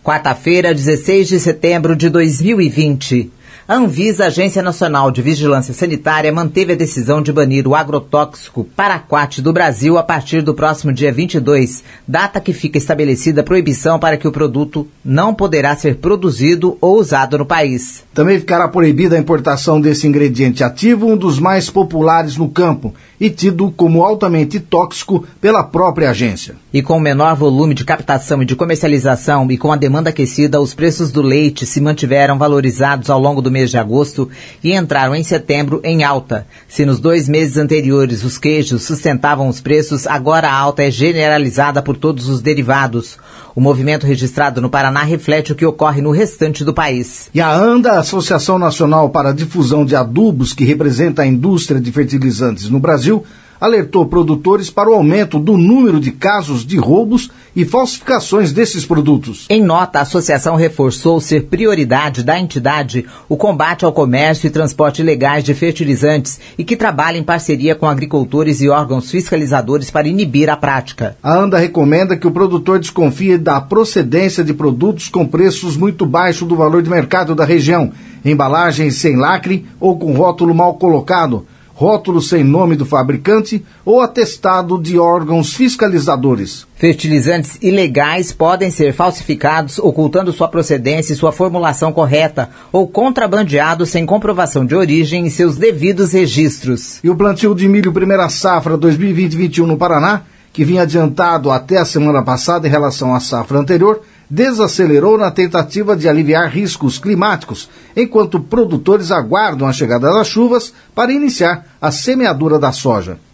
Quarta-feira, 16 de setembro de 2020. A Anvisa, Agência Nacional de Vigilância Sanitária, manteve a decisão de banir o agrotóxico paraquat do Brasil a partir do próximo dia 22, data que fica estabelecida a proibição para que o produto não poderá ser produzido ou usado no país. Também ficará proibida a importação desse ingrediente ativo, um dos mais populares no campo, e tido como altamente tóxico pela própria agência. E com o menor volume de captação e de comercialização e com a demanda aquecida, os preços do leite se mantiveram valorizados ao longo do mês de agosto e entraram em setembro em alta. Se nos 2 meses anteriores os queijos sustentavam os preços, agora a alta é generalizada por todos os derivados. O movimento registrado no Paraná reflete o que ocorre no restante do país. E a ANDA, a Associação Nacional para a Difusão de Adubos, que representa a indústria de fertilizantes no Brasil, alertou produtores para o aumento do número de casos de roubos e falsificações desses produtos. Em nota, a associação reforçou ser prioridade da entidade o combate ao comércio e transporte ilegais de fertilizantes e que trabalha em parceria com agricultores e órgãos fiscalizadores para inibir a prática. A ANDA recomenda que o produtor desconfie da procedência de produtos com preços muito baixos do valor de mercado da região, embalagens sem lacre ou com rótulo mal colocado, rótulo sem nome do fabricante ou atestado de órgãos fiscalizadores. Fertilizantes ilegais podem ser falsificados, ocultando sua procedência e sua formulação correta, ou contrabandeados sem comprovação de origem em seus devidos registros. E o plantio de milho primeira safra 2020-21 no Paraná, que vinha adiantado até a semana passada em relação à safra anterior, desacelerou na tentativa de aliviar riscos climáticos, enquanto produtores aguardam a chegada das chuvas para iniciar a semeadura da soja.